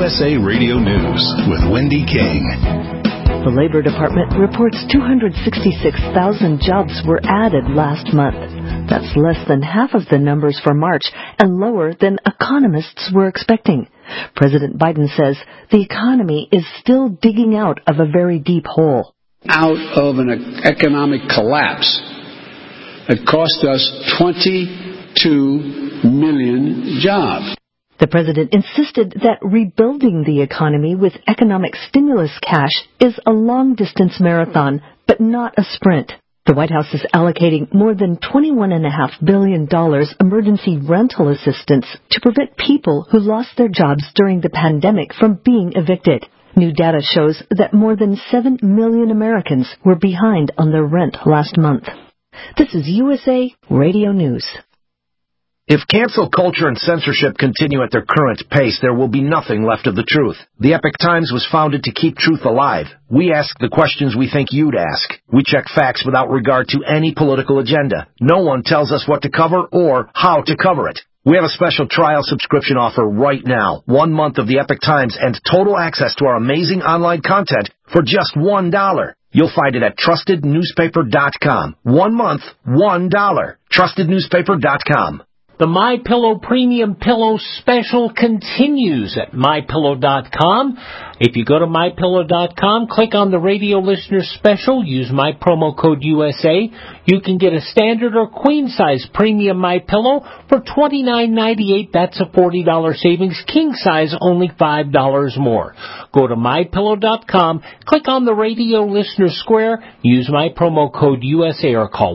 USA Radio News with Wendy King. The Labor Department reports 266,000 jobs were added last month. That's less than half of the numbers for March and lower than economists were expecting. President Biden says the economy is still digging out of a very deep hole. Out of an economic collapse that cost us 22 million jobs. The president insisted that rebuilding the economy with economic stimulus cash is a long-distance marathon, but not a sprint. The White House is allocating more than $21.5 billion emergency rental assistance to prevent people who lost their jobs during the pandemic from being evicted. New data shows that more than 7 million Americans were behind on their rent last month. This is USA Radio News. If cancel culture and censorship continue at their current pace, there will be nothing left of the truth. The Epoch Times was founded to keep truth alive. We ask the questions we think you'd ask. We check facts without regard to any political agenda. No one tells us what to cover or how to cover it. We have a special trial subscription offer right now. 1 month of the Epoch Times and total access to our amazing online content for just $1. You'll find it at trustednewspaper.com. 1 month, $1. Trustednewspaper.com. The MyPillow Premium Pillow Special continues at MyPillow.com. If you go to MyPillow.com, click on the radio listener special, use my promo code USA, you can get a standard or queen size premium MyPillow for $29.98. That's a $40 savings. King size only $5 more. Go to MyPillow.com, click on the radio listener square, use my promo code USA or call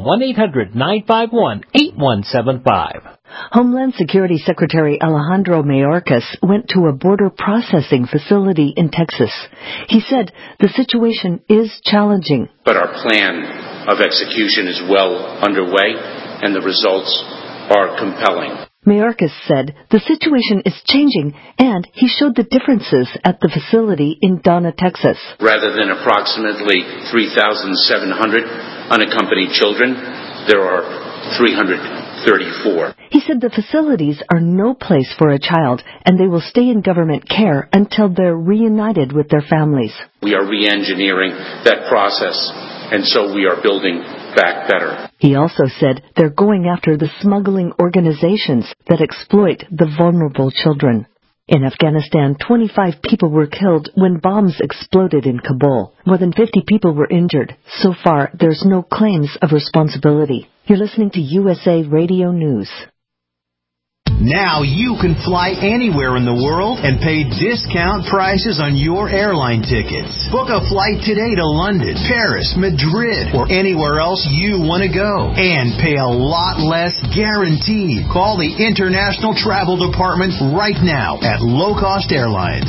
1-800-951-8175. Homeland Security Secretary Alejandro Mayorkas went to a border processing facility in Texas. He said the situation is challenging. But our plan of execution is well underway, and the results are compelling. Mayorkas said the situation is changing, and he showed the differences at the facility in Donna, Texas. Rather than approximately 3,700 unaccompanied children, there are 334. He said the facilities are no place for a child, and they will stay in government care until they're reunited with their families. We are re-engineering that process, and so we are building back better. He also said they're going after the smuggling organizations that exploit the vulnerable children. In Afghanistan, 25 people were killed when bombs exploded in Kabul. More than 50 people were injured. So far, there's no claims of responsibility. You're listening to USA Radio News. Now you can fly anywhere in the world and pay discount prices on your airline tickets. Book a flight today to London, Paris, Madrid, or anywhere else you want to go. And pay a lot less guaranteed. Call the International Travel Department right now at Low Cost Airlines.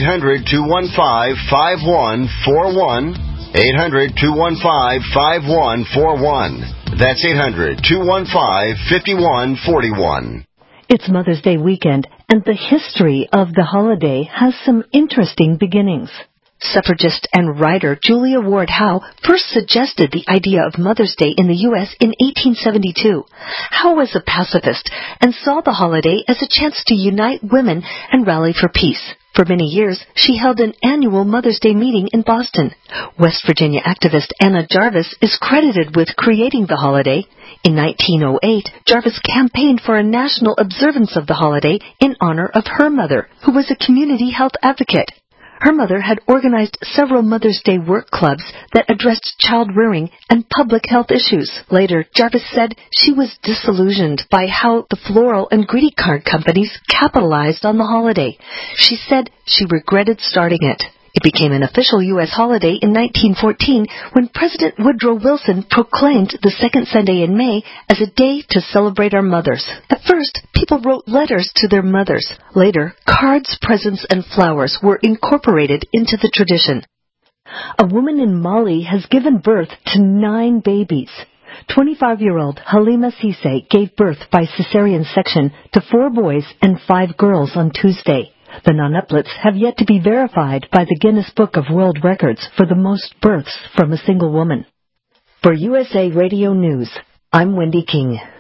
800-215-5141. 800-215-5141. That's 800-215-5141. It's Mother's Day weekend, and the history of the holiday has some interesting beginnings. Suffragist and writer Julia Ward Howe first suggested the idea of Mother's Day in the U.S. in 1872. Howe was a pacifist and saw the holiday as a chance to unite women and rally for peace. For many years, she held an annual Mother's Day meeting in Boston. West Virginia activist Anna Jarvis is credited with creating the holiday. In 1908, Jarvis campaigned for a national observance of the holiday in honor of her mother, who was a community health advocate. Her mother had organized several Mother's Day work clubs that addressed child rearing and public health issues. Later, Jarvis said she was disillusioned by how the floral and greeting card companies capitalized on the holiday. She said she regretted starting it. It became an official U.S. holiday in 1914 when President Woodrow Wilson proclaimed the second Sunday in May as a day to celebrate our mothers. At first, people wrote letters to their mothers. Later, cards, presents, and flowers were incorporated into the tradition. A woman in Mali has given birth to 9 babies. 25-year-old Halima Cisse gave birth by cesarean section to 4 boys and 5 girls on Tuesday. The nonuplets have yet to be verified by the Guinness Book of World Records for the most births from a single woman. For USA Radio News, I'm Wendy King.